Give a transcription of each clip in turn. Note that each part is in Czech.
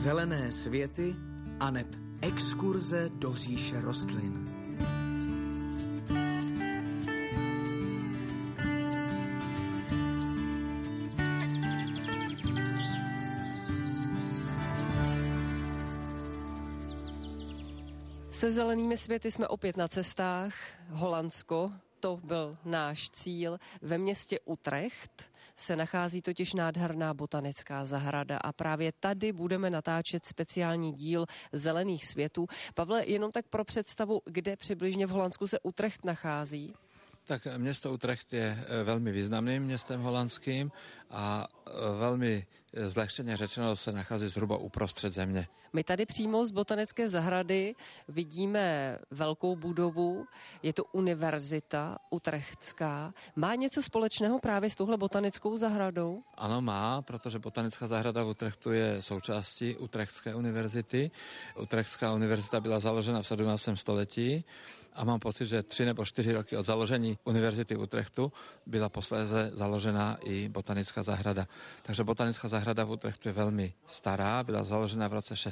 Zelené světy aneb exkurze do říše rostlin. Se zelenými světy jsme opět na cestách. Holandsko, to byl náš cíl. Ve městě Utrecht se nachází totiž nádherná botanická zahrada a právě tady budeme natáčet speciální díl Zelených světů. Pavle, jenom tak pro představu, kde přibližně v Holandsku se Utrecht nachází? Tak město Utrecht je velmi významným městem holandským a velmi zlehčeně řečeno se nachází zhruba uprostřed země. My tady přímo z botanické zahrady vidíme velkou budovu, je to univerzita utrechtská. Má něco společného právě s touhle botanickou zahradou? Ano, má, protože botanická zahrada v Utrechtu je součástí Utrechtské univerzity. Utrechtská univerzita byla založena v 17. století a mám pocit, že 3 nebo 4 roky od založení univerzity Utrechtu byla posléze založena i botanická zahrada. Takže botanická zahrada v Utrechtu je velmi stará, byla založena v roce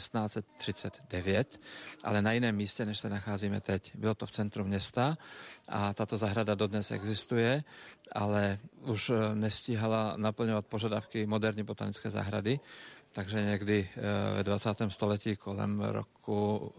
1639, ale na jiném místě, než se nacházíme teď. Bylo to v centru města a tato zahrada dodnes existuje, ale už nestíhala naplňovat požadavky moderní botanické zahrady, takže někdy ve 20. století kolem roku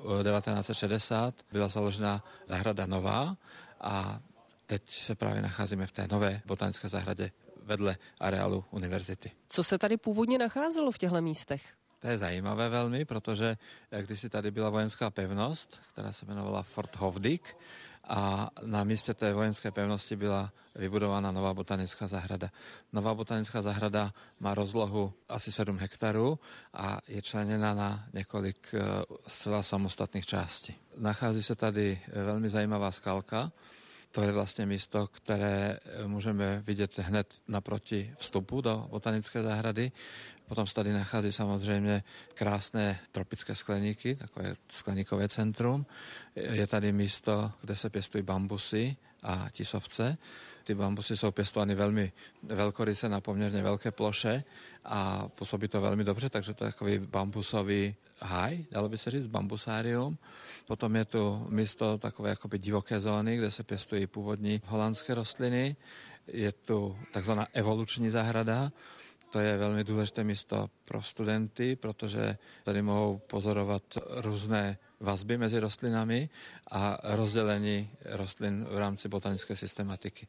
1960 byla založena zahrada nová a teď se právě nacházíme v té nové botanické zahradě vedle areálu univerzity. Co se tady původně nacházelo v těchto místech? To je zajímavé velmi, protože kdysi tady byla vojenská pevnost, která se jmenovala Fort Hovdijk a na místě té vojenské pevnosti byla vybudována nová botanická zahrada. Nová botanická zahrada má rozlohu asi 7 hektarů a je členěna na několik zcela samostatných částí. Nachází se tady velmi zajímavá skalka. To je vlastně místo, které můžeme vidět hned naproti vstupu do botanické zahrady. Potom se tady nachází samozřejmě krásné tropické skleníky, takové skleníkové centrum. Je tady místo, kde se pěstují bambusy a tisovce. Ty bambusy jsou pěstovány velmi velkoryse na poměrně velké ploše a působí to velmi dobře, takže to je takový bambusový háj, dalo by se říct, bambusárium. Potom je tu místo takové jakoby divoké zóny, kde se pěstují původní holandské rostliny. Je tu takzvaná evoluční zahrada. To je velmi důležité místo pro studenty, protože tady mohou pozorovat různé vazby mezi rostlinami a rozdělení rostlin v rámci botanické systematiky.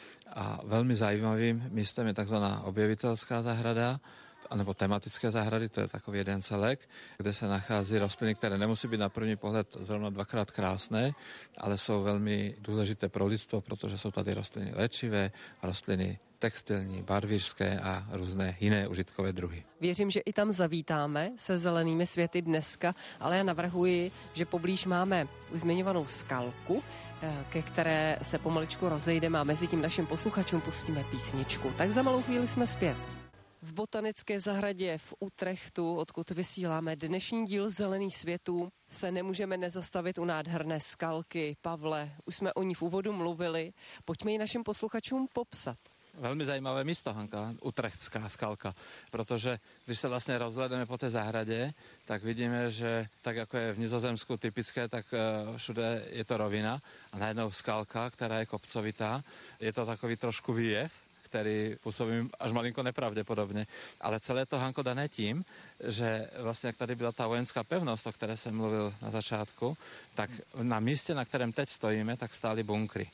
A velmi zajímavým místem je takzvaná objevitelská zahrada, anebo tematické zahrady, to je takový jeden celek, kde se nachází rostliny, které nemusí být na první pohled zrovna dvakrát krásné, ale jsou velmi důležité pro lidstvo, protože jsou tady rostliny léčivé, rostliny textilní, barvířské a různé jiné užitkové druhy. Věřím, že i tam zavítáme se zelenými světy dneska, ale já navrhuji, že poblíž máme už zmiňovanou skalku, ke které se pomaličku rozejdeme a mezi tím našim posluchačům pustíme písničku. Tak za malou chvíli jsme zpět. V botanické zahradě v Utrechtu, odkud vysíláme dnešní díl Zelených světů, se nemůžeme nezastavit u nádherné skalky. Pavle, už jsme o ní v úvodu mluvili, pojďme ji našim posluchačům popsat. Velmi zajímavé místo, Hanka, Utrechtská skalka, protože když se vlastně rozhlédneme po té zahradě, tak vidíme, že tak jako je v Nizozemsku typické, tak všude je to rovina a najednou skalka, která je kopcovitá, je to takový trošku výjev, který působí až malinko nepravděpodobně. Ale celé to, Hanko, dané tím, že vlastně jak tady byla ta vojenská pevnost, o které jsem mluvil na začátku, tak na místě, na kterém teď stojíme, tak stály bunkry.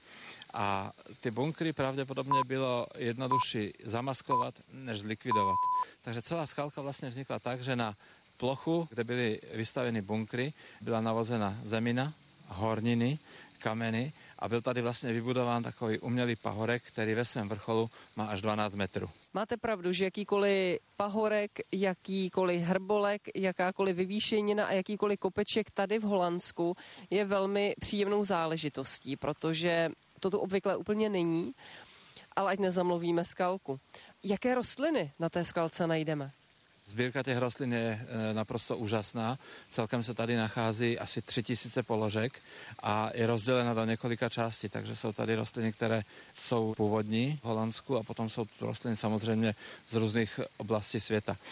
A ty bunkry pravděpodobně bylo jednodušší zamaskovat, než zlikvidovat. Takže celá skalka vlastně vznikla tak, že na plochu, kde byly vystaveny bunkry, byla navozena zemina, horniny, kameny a byl tady vlastně vybudován takový umělý pahorek, který ve svém vrcholu má až 12 metrů. Máte pravdu, že jakýkoliv pahorek, jakýkoliv hrbolek, jakákoliv vyvýšenina a jakýkoliv kopeček tady v Holandsku je velmi příjemnou záležitostí, protože to tu obvykle úplně není, ale ať nezamluvíme skalku. Jaké rostliny na té skalce najdeme? Sbírka těch rostlin je naprosto úžasná. Celkem se tady nachází asi 3000 položek a je rozdělena do několika částí, takže jsou tady rostliny, které jsou původní v Holandsku a potom jsou rostliny samozřejmě z různých oblastí světa.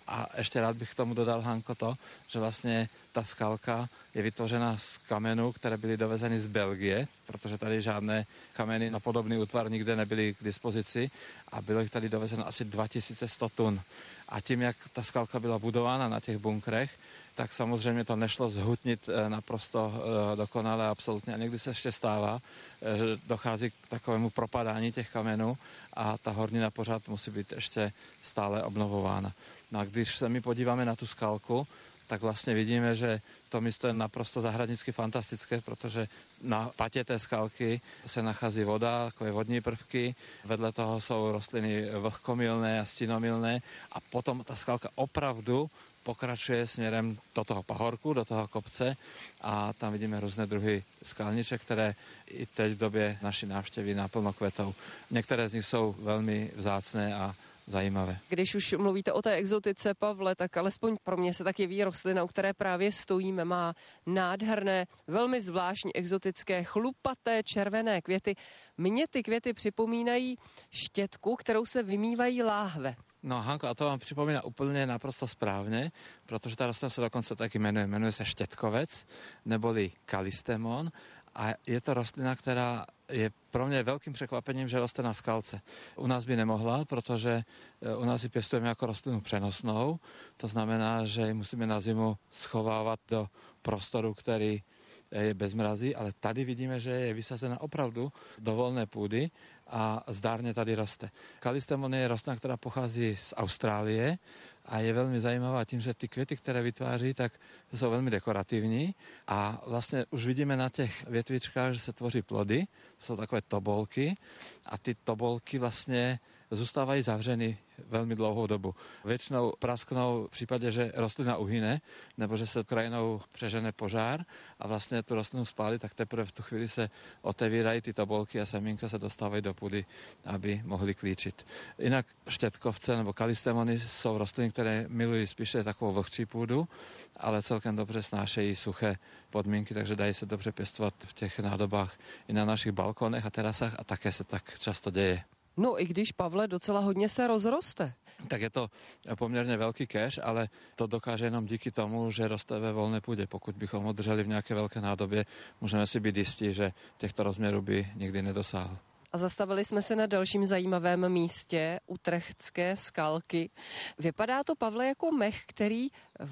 A ešte rád bych k tomu dodal, Hanko, to, že vlastne tá skalka je vytvořená z kamenů, ktoré byly dovezeny z Belgie, protože tady žádné kameny na podobný útvar nikde nebyly k dispozici a bylo ich tady dovezeno asi 2100 tun. A tím, jak ta skalka byla budována na těch bunkrech, tak samozřejmě to nešlo zhutnit naprosto dokonale, absolutně. A někdy se ještě stává, že dochází k takovému propadání těch kamenů a ta hornina pořád musí být ještě stále obnovována. No a když se my podíváme na tu skalku, tak vlastně vidíme, že to místo je naprosto zahradnicky fantastické, protože na patě té skalky se nachází voda, takové vodní prvky, vedle toho jsou rostliny vlhkomilné a stínomilné a potom ta skalka opravdu pokračuje směrem do toho pahorku, do toho kopce a tam vidíme různé druhy skalniček, které i teď v době naší návštěvy naplno kvetou. Některé z nich jsou velmi vzácné a zajímavé. Když už mluvíte o té exotice, Pavle, tak alespoň pro mě se tak jeví rostlina, u které právě stojíme. Má nádherné, velmi zvláštní exotické chlupaté červené květy. Mně ty květy připomínají štětku, kterou se vymývají láhve. No Hanko, a to vám připomíná úplně naprosto správně, protože ta rostlina se dokonce taky jmenuje se štětkovec, neboli kalistemon a je to rostlina, která je pro mě velkým překvapením, že roste na skalce. U nás by nemohla, protože u nás ji pěstujeme jako rostlinu přenosnou, to znamená, že ji musíme na zimu schovávat do prostoru, který je bez mrazí, ale tady vidíme, že je vysazena opravdu do volné půdy a zdárně tady roste. Kalistemon je rostlina, která pochází z Austrálie a je velmi zajímavá tím, že ty květy, které vytváří, tak jsou velmi dekorativní a vlastně už vidíme na těch větvičkách, že se tvoří plody, to jsou takové tobolky a ty tobolky vlastně zůstávají zavřeny velmi dlouhou dobu. Většinou prasknou v případě, že rostlina uhyne, nebo že se krajinou přežene požár a vlastně tu rostlinu spálí, tak teprve v tu chvíli se otevírají ty tobolky a semínka se dostávají do půdy, aby mohly klíčit. Jinak štětkovce nebo kalistemony jsou rostliny, které milují spíše takovou vlhčí půdu, ale celkem dobře snášejí suché podmínky, takže dají se dobře pěstovat v těch nádobách i na našich balkonech a terasách a také se tak často děje. No i když, Pavle, docela hodně se rozroste. Tak je to poměrně velký cache, ale to dokáže jenom díky tomu, že roste ve volné půdě. Pokud bychom ho drželi v nějaké velké nádobě, můžeme si být jistí, že těchto rozměrů by nikdy nedosáhl. A zastavili jsme se na dalším zajímavém místě, Utrechtské skalky. Vypadá to, Pavle, jako mech, který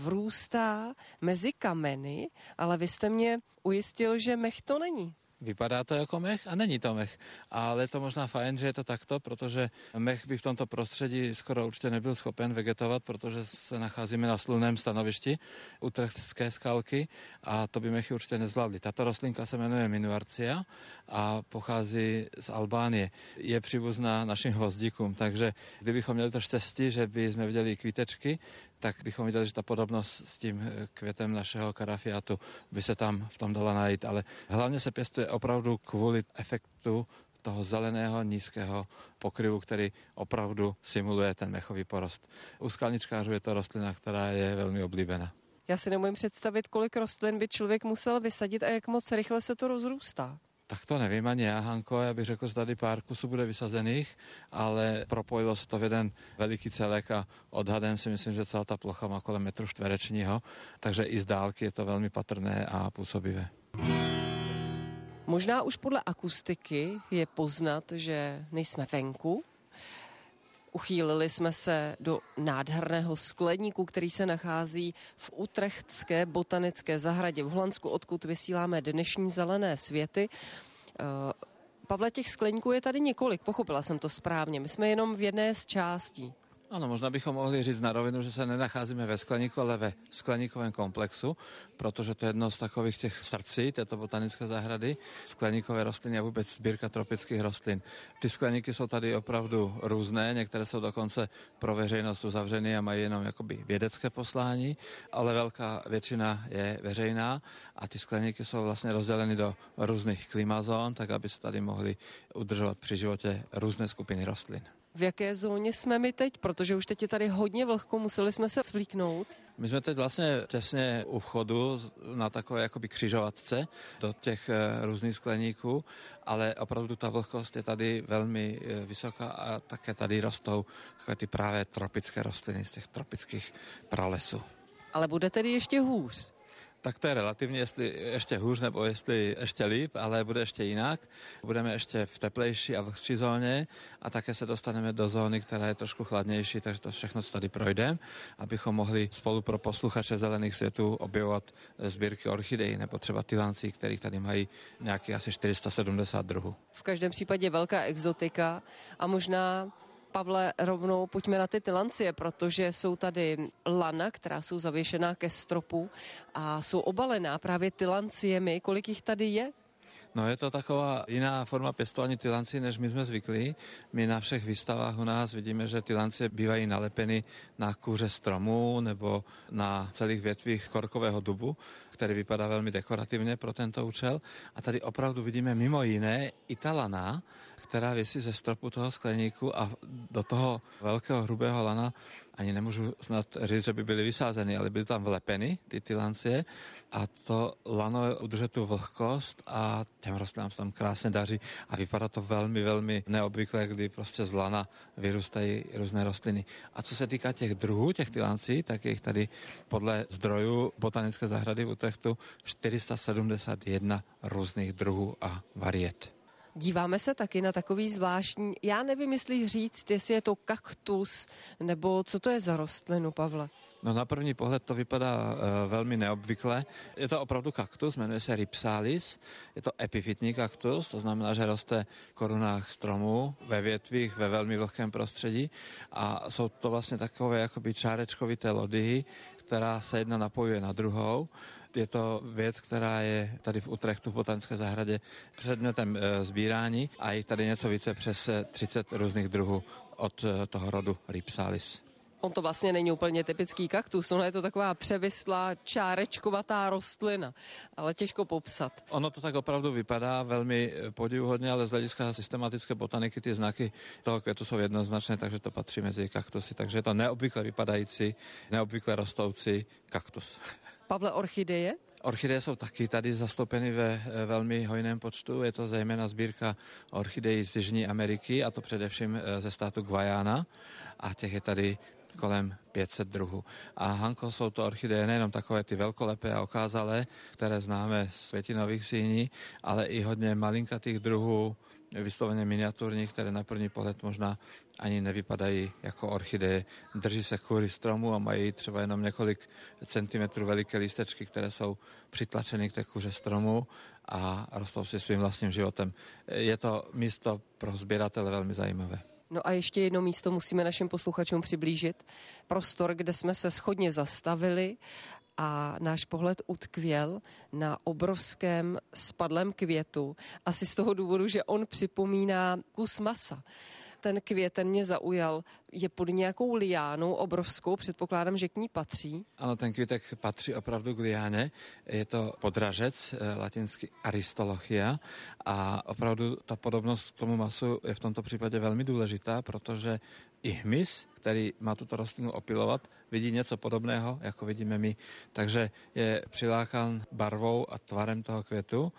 vrůstá mezi kameny, ale vy jste mě ujistil, že mech to není. Vypadá to jako mech a není to mech. Ale je to možná fajn, že je to takto, protože mech by v tomto prostředí skoro určitě nebyl schopen vegetovat, protože se nacházíme na slunném stanovišti Utrechtské skalky a to by mechy určitě nezvládli. Tato rostlinka se jmenuje Minuarcia a pochází z Albánie. Je příbuzná našim hvozdíkům, takže kdybychom měli to štěstí, že by jsme viděli kvítečky, tak bychom viděli, že ta podobnost s tím květem našeho karafiátu by se tam v tom dala najít, ale hlavně se pěstuje opravdu kvůli efektu toho zeleného nízkého pokryvu, který opravdu simuluje ten mechový porost. U skalničkářů je to rostlina, která je velmi oblíbená. Já si nemůžu představit, kolik rostlin by člověk musel vysadit a jak moc rychle se to rozrůstá. Tak to nevím ani já, Hanko, já bych řekl, že tady pár kusů bude vysazených, ale propojilo se to v jeden veliký celek a odhadem si myslím, že celá ta plocha má kolem metru čtverečního, takže i z dálky je to velmi patrné a působivé. Možná už podle akustiky je poznat, že nejsme venku. Uchýlili jsme se do nádherného skleníku, který se nachází v Utrechtské botanické zahradě v Holandsku, odkud vysíláme dnešní zelené světy. Pavle, těch skleníků je tady několik, pochopila jsem to správně. My jsme jenom v jedné z částí. Ano, možná bychom mohli říct na rovinu, že se nenacházíme ve skleníku, ale ve skleníkovém komplexu, protože to je jedno z takových těch srdcí této botanické zahrady. Skleníkové rostliny a vůbec sbírka tropických rostlin. Ty skleníky jsou tady opravdu různé, některé jsou dokonce pro veřejnost uzavřeny a mají jenom jakoby vědecké poslání, ale velká většina je veřejná a ty skleníky jsou vlastně rozděleny do různých klimazón, tak aby se tady mohly udržovat při životě různé skupiny rostlin. V jaké zóně jsme my teď? Protože už teď je tady hodně vlhko, museli jsme se svlíknout. My jsme teď vlastně těsně u vchodu na takové jakoby křižovatce do těch různých skleníků, ale opravdu ta vlhkost je tady velmi vysoká a také tady rostou takové ty právě tropické rostliny z těch tropických pralesů. Ale bude tedy ještě hůř. Tak to je relativně, jestli ještě hůř nebo jestli ještě líp, ale bude ještě jinak. Budeme ještě v teplejší a vlhčí zóně a také se dostaneme do zóny, která je trošku chladnější, takže to všechno, co tady projdeme, abychom mohli spolu pro posluchače Zelených světů objevovat sbírky orchidejí nebo třeba tylancí, kterých tady mají nějaký asi 470 druhů. V každém případě velká exotika a možná, Pavle, rovnou pojďme na ty tylancie, protože jsou tady lana, která jsou zavěšená ke stropu a jsou obalená právě tylanciemi. Kolik jich tady je? No je to taková jiná forma pěstování tylancí, než my jsme zvyklí. My na všech výstavách u nás vidíme, že tylancie bývají nalepeny na kůře stromů nebo na celých větvích korkového dubu, který vypadá velmi dekorativně pro tento účel. A tady opravdu vidíme mimo jiné i ta lana, která visí ze stropu toho skleníku a do toho velkého hrubého lana ani nemůžu snad říct, že by byly vysázeny, ale byly tam vlepeny, ty tylancie, a to lano udržuje tu vlhkost a těm rostlinám se tam krásně daří a vypadá to velmi, velmi neobvyklé, kdy prostě z lana vyrůstají různé rostliny. A co se týká těch druhů, těch tylancí, tak je jich tady podle zdrojů Botanické zahrady v Utrechtu 471 různých druhů a variet. Díváme se taky na takový zvláštní, já nevím, jestli říct, jestli je to kaktus, nebo co to je za rostlinu, Pavle? No na první pohled to vypadá velmi neobvykle. Je to opravdu kaktus, jmenuje se Rhipsalis. Je to epifytní kaktus, to znamená, že roste v korunách stromů, ve větvích, ve velmi vlhkém prostředí. A jsou to vlastně takové jakoby čárečkovité lodyhy, která se jedna napojuje na druhou. Je to věc, která je tady v Utrechtu v Botanické zahradě předmětem sbírání a je tady něco více přes 30 různých druhů od toho rodu Rhipsalis. On to vlastně není úplně typický kaktus, ono je to taková převislá čárečkovatá rostlina, ale těžko popsat. Ono to tak opravdu vypadá velmi podivuhodně, ale z hlediska systematické botaniky ty znaky toho květu jsou jednoznačné, takže to patří mezi kaktusy. Takže je to neobvykle vypadající, neobvykle rostoucí kaktus. Pavle, orchideje? Orchideje jsou taky tady zastoupeny ve velmi hojném počtu. Je to zejména sbírka orchidejí z Jižní Ameriky, a to především ze státu Guayana. A těch je tady kolem 500 druhů. A Hanko, jsou to orchideje nejenom takové ty velkolepé a okázalé, které známe z květinových síní, ale i hodně malinkatých druhů, vysloveně miniaturních, které na první pohled možná ani nevypadají jako orchideje. Drží se kůry stromu a mají třeba jenom několik centimetrů veliké lístečky, které jsou přitlačeny k té kůře stromu a rostou si svým vlastním životem. Je to místo pro sběratele velmi zajímavé. No a ještě jedno místo musíme našim posluchačům přiblížit. Prostor, kde jsme se shodně zastavili a náš pohled utkvěl na obrovském spadlém květu. Asi z toho důvodu, že on připomíná kus masa. Ten květ, ten mě zaujal, je pod nějakou liánou obrovskou, předpokládám, že k ní patří. Ano, ten kvítek patří opravdu k liáně. Je to podražec, latinsky Aristolochia, a opravdu ta podobnost k tomu masu je v tomto případě velmi důležitá, protože i hmyz, který má tuto rostlinu opylovat, vidí něco podobného, jako vidíme my. Takže je přilákán barvou a tvarem toho květu.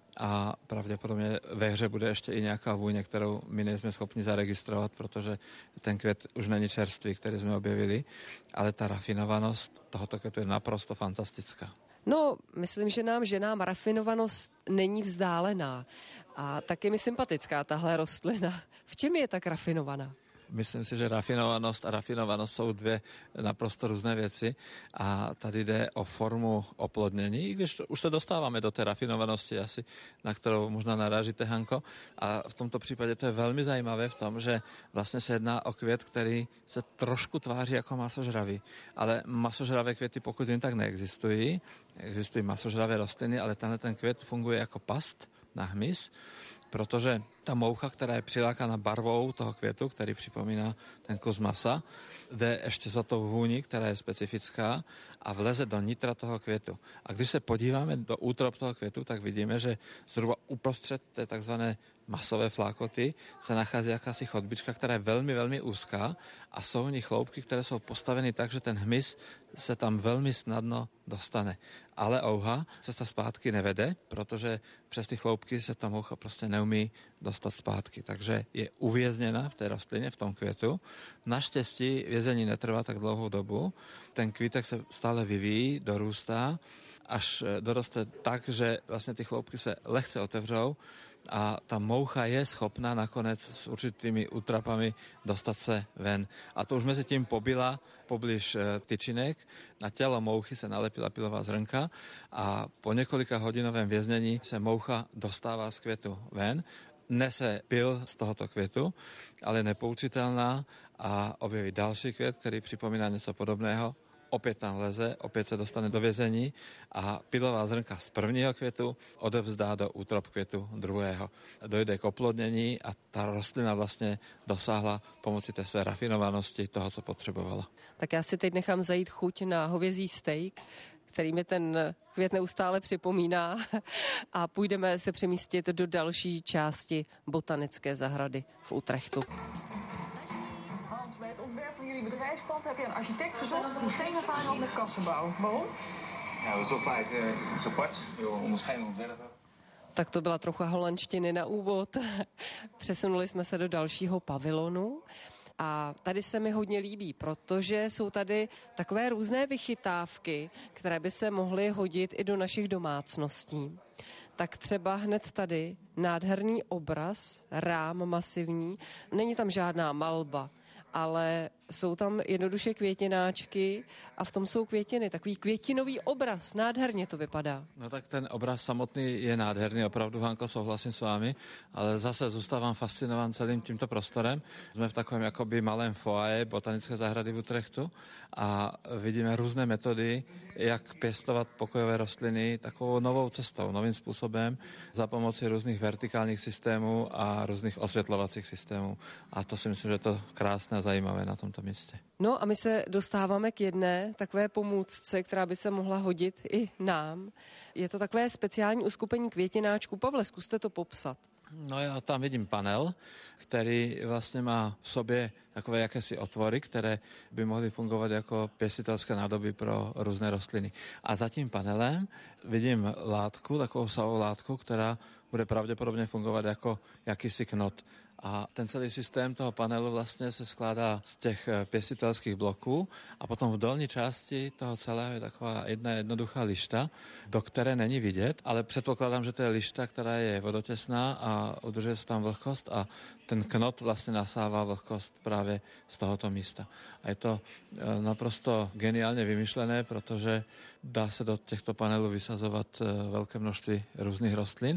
A pravděpodobně ve hře bude ještě i nějaká vůně, kterou my nejsme schopni zaregistrovat, protože ten květ už není čerstvý, který jsme objevili, ale ta rafinovanost tohoto květu je naprosto fantastická. No, myslím, že nám ženám rafinovanost není vzdálená a taky mi sympatická tahle rostlina. V čem je tak rafinovaná? Myslím si, že rafinovanost a rafinovanost jsou dvě naprosto různé věci a tady jde o formu oplodnění, i když už se dostáváme do té rafinovanosti asi, na kterou možná narážíte, Hanko. A v tomto případě to je velmi zajímavé v tom, že vlastně se jedná o květ, který se trošku tváří jako masožravý, ale masožravé květy pokud jen tak neexistují. Existují masožravé rostliny, ale tenhle ten květ funguje jako past na hmyz, protože ta moucha, která je přilákána barvou toho květu, který připomíná ten kus masa, jde ještě za tou vůní, která je specifická a vleze do nitra toho květu. A když se podíváme do útrop toho květu, tak vidíme, že zhruba uprostřed té takzvané masové flákoty se nachází jakási chodbička, která je velmi, velmi úzká a jsou v ní chloupky, které jsou postaveny tak, že ten hmyz se tam velmi snadno dostane. Ale ouha cesta zpátky nevede, protože přes ty chloupky se ta moucha prostě neumí dostat zpátky. Takže je uvězněna v té rostlině, v tom květu. Naštěstí vězení netrvá tak dlouhou dobu. Ten kvítek se stále vyvíjí, dorůstá, až doroste tak, že vlastně ty chloupky se lehce otevřou a ta moucha je schopná nakonec s určitými útrapami dostat se ven. A to už mezi tím pobila poblíž tyčinek. Na tělo mouchy se nalepila pylová zrnka a po několika hodinovém věznění se moucha dostává z květu ven. Nese pyl z tohoto květu, ale je nepoučitelná a objeví další květ, který připomíná něco podobného. Opět tam leze, opět se dostane do vězení a pylová zrnka z prvního květu odevzdá do útrop květu druhého. Dojde k oplodnění a ta rostlina vlastně dosáhla pomocí té své rafinovanosti toho, co potřebovala. Tak já si teď nechám zajít chuť na hovězí steak, který mi ten květ neustále připomíná a půjdeme se přemístit do další části botanické zahrady v Utrechtu. Jullie bedrijfspand heb je een architect gezocht die geen ervaring had met kassenbouw. Waarom? Ja, dat is wel gelijk iets aparts. Heel onderscheidend ontwerpen. Tak to byla trocha holandštiny na úvod. Přesunuli jsme se do dalšího pavilonu a tady se mi hodně líbí, protože jsou tady takové různé vychytávky, které by se mohly hodit i do našich domácností. Tak třeba hned tady nádherný obraz, rám masivní, není tam žádná malba, ale jsou tam jednoduše květináčky a v tom jsou květiny. Takový květinový obraz, nádherně to vypadá. No tak ten obraz samotný je nádherný, opravdu, Hanko, souhlasím s vámi, ale zase zůstávám fascinován celým tímto prostorem. Jsme v takovém jakoby malém foaje botanické zahrady v Utrechtu a vidíme různé metody, jak pěstovat pokojové rostliny takovou novou cestou, novým způsobem za pomoci různých vertikálních systémů a různých osvětlovacích systémů. A to si myslím, že je to krásné a zajímavé na tomto místě. No a my se dostáváme k jedné takové pomůcce, která by se mohla hodit i nám. Je to takové speciální uskupení květináčků. Pavle, zkuste to popsat. No já tam vidím panel, který vlastně má v sobě takové jakési otvory, které by mohly fungovat jako pěstitelské nádoby pro různé rostliny. A za tím panelem vidím látku, takovou savou látku, která bude pravděpodobně fungovat jako jakýsi knot. A ten celý systém toho panelu vlastně se skládá z těch pěstitelských bloků a potom v dolní části toho celého je taková jedna jednoduchá lišta, do které není vidět, ale předpokládám, že to je lišta, která je vodotěsná a udržuje se tam vlhkost a ten knot vlastně nasává vlhkost právě z tohoto místa. A je to naprosto geniálně vymyšlené, protože dá se do těchto panelů vysazovat velké množství různých rostlin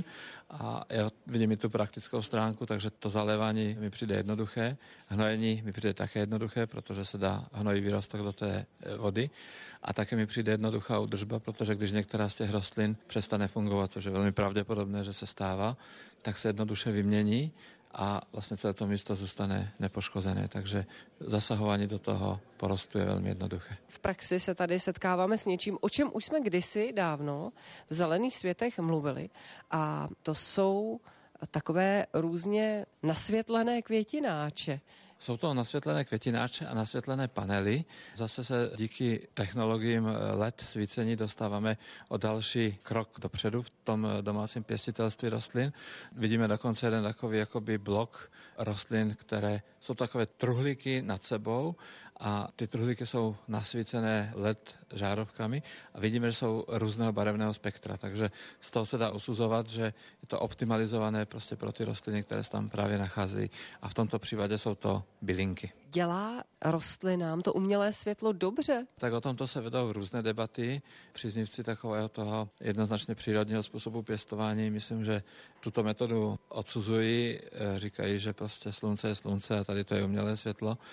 a já vidím i tu praktickou stránku, takže to zalévání mi přijde jednoduché, hnojení mi přijde také jednoduché, protože se dá hnojivý roztok do té vody a také mi přijde jednoduchá údržba, protože když některá z těch rostlin přestane fungovat, což je velmi pravděpodobné, že se stává, tak se jednoduše vymění a vlastně celé to místo zůstane nepoškozené, takže zasahování do toho porostu je velmi jednoduché. V praxi se tady setkáváme s něčím, o čem už jsme kdysi dávno v Zelených světech mluvili a to jsou takové různě nasvětlené květináče. Jsou to nasvětlené květináče a nasvětlené panely. Zase se díky technologiím LED svícení dostáváme o další krok dopředu v tom domácím pěstitelství rostlin. Vidíme dokonce jeden takový jakoby blok rostlin, které jsou takové truhlíky nad sebou a ty truhlíky jsou nasvícené LED žárovkami a vidíme, že jsou různého barevného spektra, takže z toho se dá usuzovat, že je to optimalizované prostě pro ty rostliny, které se tam právě nacházejí a v tomto případě jsou to bylinky. Dělá rostlinám to umělé světlo dobře? Tak o tomto se vedou různé debaty. Příznivci takového toho jednoznačně přírodního způsobu pěstování, myslím, že tuto metodu odsuzují, říkají, že prostě slunce je slunce a tady to je umělé světlo.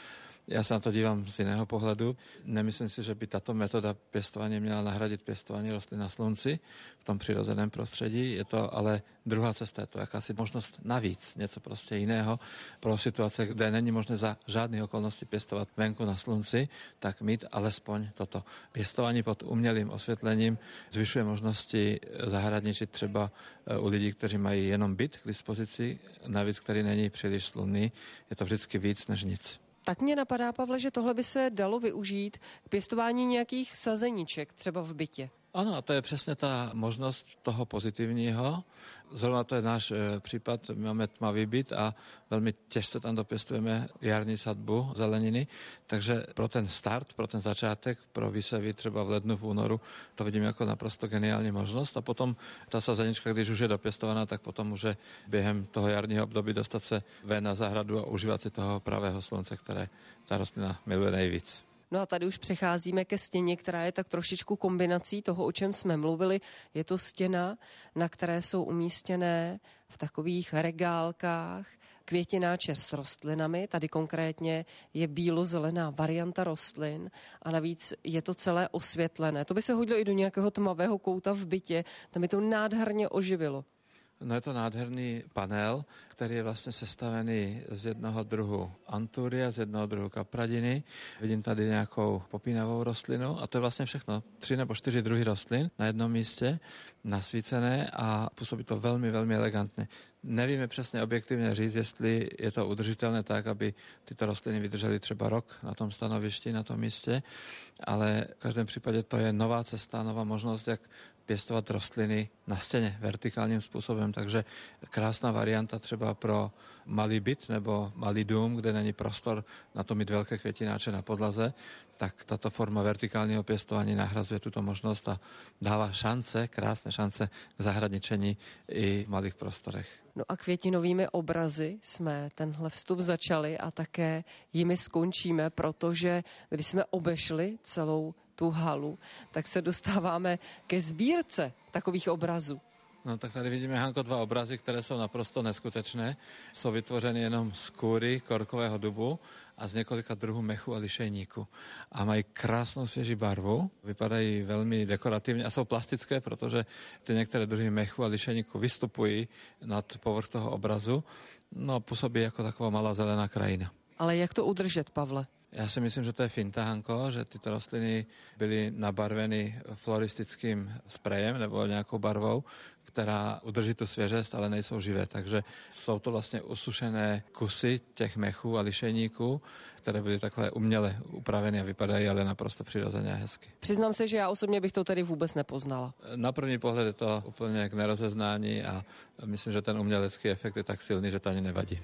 Já se na to dívám z jiného pohledu. Nemyslím si, že by tato metoda pěstování měla nahradit pěstování rostlin na slunci v tom přirozeném prostředí. Je to ale druhá cesta, je to jakási možnost navíc, něco prostě jiného pro situace, kde není možné za žádných okolností pěstovat venku na slunci, tak mít alespoň toto. Pěstování pod umělým osvětlením zvyšuje možnosti zahradničit třeba u lidí, kteří mají jenom byt k dispozici, navíc, který není příliš slunný. Je to vždycky víc než nic. Tak mě napadá, Pavle, že tohle by se dalo využít k pěstování nějakých sazeníček, třeba v bytě. Ano, a to je přesně ta možnost toho pozitivního. Zrovna to je náš případ, my máme tmavý byt a velmi těžce tam dopěstujeme jarní sadbu zeleniny, takže pro ten start, pro ten začátek, pro výsevy třeba v lednu, v únoru, to vidím jako naprosto geniální možnost a potom ta sazenička, když už je dopěstovaná, tak potom může během toho jarního období dostat se ven na zahradu a užívat si toho pravého slunce, které ta rostlina miluje nejvíc. No a tady už přecházíme ke stěně, která je tak trošičku kombinací toho, o čem jsme mluvili. Je to stěna, na které jsou umístěné v takových regálkách květináče s rostlinami. Tady konkrétně je bílozelená varianta rostlin a navíc je to celé osvětlené. To by se hodilo i do nějakého tmavého kouta v bytě. Tam by to nádherně oživilo. No je to nádherný panel, který je vlastně sestavený z jednoho druhu anturia, z jednoho druhu kapradiny. Vidím tady nějakou popínavou rostlinu a to je vlastně všechno. 3 nebo 4 druhy rostlin na jednom místě, nasvícené a působí to velmi, velmi elegantně. Nevíme přesně objektivně říct, jestli je to udržitelné tak, aby tyto rostliny vydržely třeba rok na tom stanovišti, na tom místě, ale v každém případě to je nová cesta, nová možnost, jak pěstovat rostliny na stěně vertikálním způsobem, takže krásná varianta třeba pro malý byt nebo malý dům, kde není prostor na to mít velké květináče na podlaze, tak tato forma vertikálního pěstování nahrazuje tuto možnost a dává šance, krásné šance k zahradničení i v malých prostorech. No a květinovými obrazy jsme tenhle vstup začali a také jimi skončíme, protože když jsme obešli celou tu halu, tak se dostáváme ke sbírce takových obrazů. No tak tady vidíme, Hanko, 2 obrazy, které jsou naprosto neskutečné. Jsou vytvořeny jenom z kůry, korkového dubu a z několika druhů mechu a lišejníku. A mají krásnou svěží barvu, vypadají velmi dekorativně a jsou plastické, protože ty některé druhy mechu a lišejníku vystupují nad povrch toho obrazu. No působí jako taková malá zelená krajina. Ale jak to udržet, Pavle? Já si myslím, že to je finta, Hanko, že tyto rostliny byly nabarveny floristickým sprejem nebo nějakou barvou, která udrží tu svěžest, ale nejsou živé. Takže jsou to vlastně usušené kusy těch mechů a lišejníků, které byly takhle uměle upraveny a vypadají ale naprosto přirozeně a hezky. Přiznám se, že já osobně bych to tady vůbec nepoznala. Na první pohled je to úplně k nerozeznání a myslím, že ten umělecký efekt je tak silný, že to ani nevadí.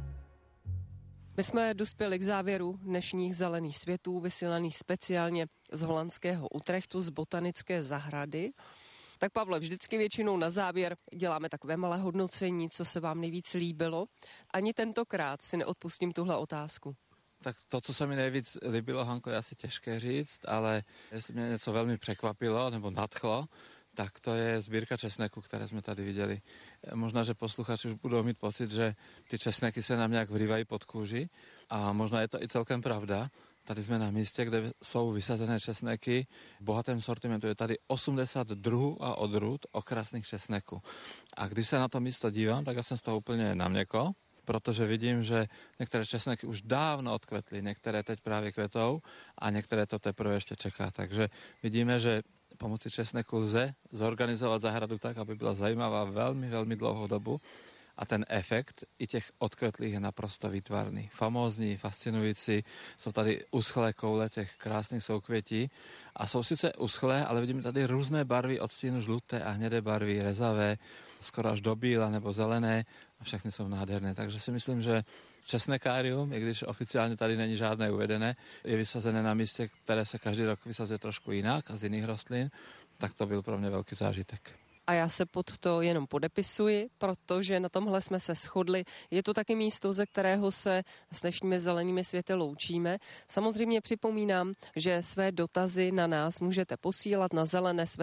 My jsme dospěli k závěru dnešních zelených světů, vysílaných speciálně z holandského Utrechtu, z botanické zahrady. Tak Pavle, vždycky většinou na závěr děláme takové malé hodnocení, co se vám nejvíc líbilo. Ani tentokrát si neodpustím tuhle otázku. Tak to, co se mi nejvíc líbilo, Hanko, je asi těžké říct, ale jestli mě něco velmi překvapilo nebo nadchlo, tak to je sbírka česneku, které jsme tady viděli. Možná, že posluchači už budou mít pocit, že ty česneky se nám nějak vrývají pod kůži a možná je to i celkem pravda. Tady jsme na místě, kde jsou vysazené česneky. V bohatém sortimentu je tady 80 druhů a odrůd okrasných česneků. A když se na to místo dívám, tak já jsem z toho úplně na měko, protože vidím, že některé česneky už dávno odkvetly, některé teď právě kvetou a některé to teprve ještě čeká. Takže vidíme, že pomocí česneku lze zorganizovat zahradu tak, aby byla zajímavá velmi, velmi dlouhou dobu. A ten efekt i těch odkvetlých je naprosto výtvarný. Famózní, fascinující. Jsou tady uschlé koule těch krásných soukvětí. A jsou sice uschlé, ale vidíme tady různé barvy od stínu žluté a hnědé barvy, rezavé, skoro až do bíla nebo zelené. A všechny jsou nádherné. Takže si myslím, že česnekárium, i když oficiálně tady není žádné uvedené, je vysazené na místě, které se každý rok vysazuje trošku jinak a z jiných rostlin, tak to byl pro mě velký zážitek. A já se pod to jenom podepisuji, protože na tomhle jsme se shodli. Je to taky místo, ze kterého se s dnešními zelenými světy loučíme. Samozřejmě připomínám, že své dotazy na nás můžete posílat na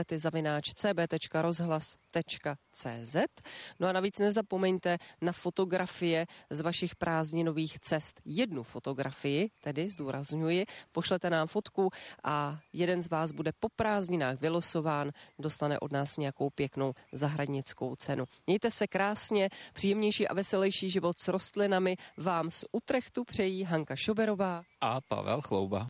zelenesvety@cb.rozhlas.cz. No a navíc nezapomeňte na fotografie z vašich prázdninových cest. Jednu fotografii, tedy zdůrazňuji, pošlete nám fotku a jeden z vás bude po prázdninách vylosován, dostane od nás nějakou pěknou zahradnickou cenu. Mějte se krásně, příjemnější a veselější život s rostlinami vám z Utrechtu přejí Hanka Šoberová a Pavel Chlouba.